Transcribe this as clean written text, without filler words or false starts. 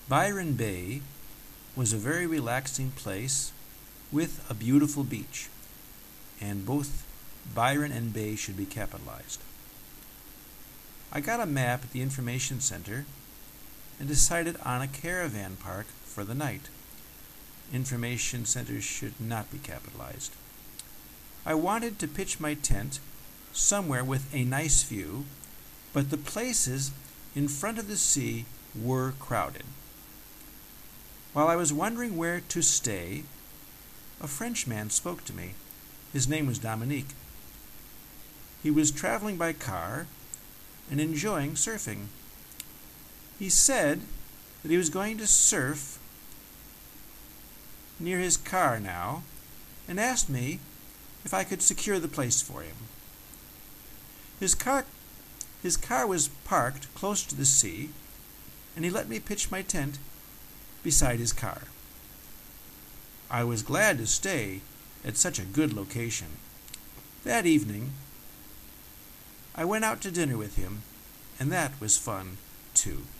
Byron Bay was a very relaxing place with a beautiful beach, and both Byron and Bay should be capitalized. I got a map at the information center and decided on a caravan park for the night. Information centers should not be capitalized. I wanted to pitch my tent somewhere with a nice view, but the places in front of the sea were crowded. While I was wondering where to stay, a Frenchman spoke to me. His name was Dominique. He was traveling by car and enjoying surfing. He said that he was going to surf near his car now and asked me if I could secure the place for him. His car was parked close to the sea, and he let me pitch my tent beside his car. I was glad to stay at such a good location. That evening, I went out to dinner with him, and that was fun, too.